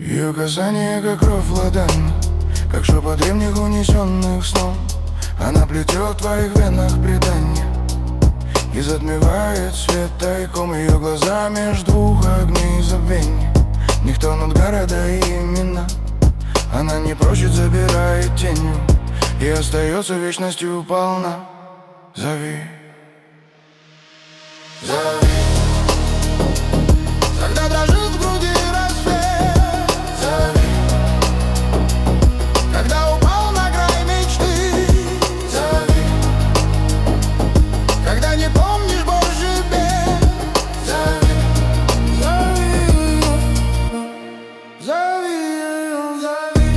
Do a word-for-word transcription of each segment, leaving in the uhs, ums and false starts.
Ее касание, как кровь в ладони, как шепот древних унесенных сном. Она плетет в твоих венах предания и затмевает свет тайком. Ее глаза меж двух огней забвенья, никто над города и имена. Она не прочит, забирает тенью и остается вечностью полна. Зови, зови, когда дрожит в груди рассвет. Зови, когда упал на край мечты. Зови, когда не помнишь больше бед. Зови, зови, зови, зови.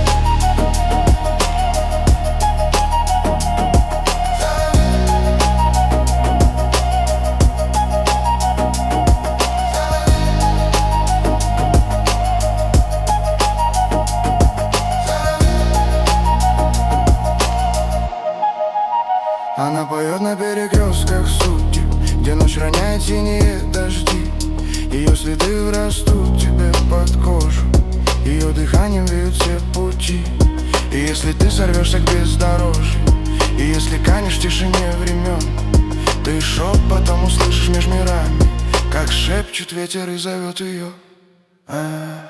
Она поет на перекрестках судеб, где ночь роняет синие дожди. Ее следы растут тебе под кожу, ее дыханием веют все пути. И если ты сорвешься к бездорожью, и если канешь в тишине времен, ты шепотом услышишь меж мирами, как шепчет ветер и зовет ее. А-а-а.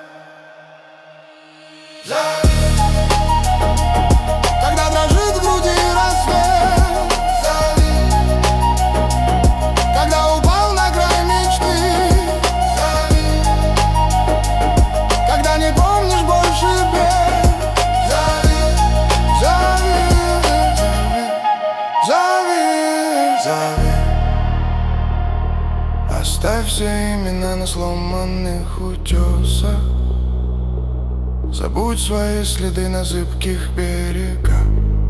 Когда дрожит в груди рассвет. Зови, когда упал на край мечты. Зови, когда не помнишь больше бед. Зови, зови, зови, зови. Оставь все имена на сломанных утесах. Забудь свои следы на зыбких берегах.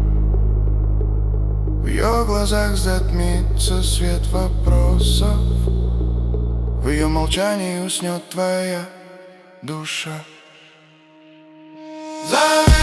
В ее глазах затмится свет вопросов. В ее молчании уснет твоя душа. Зови.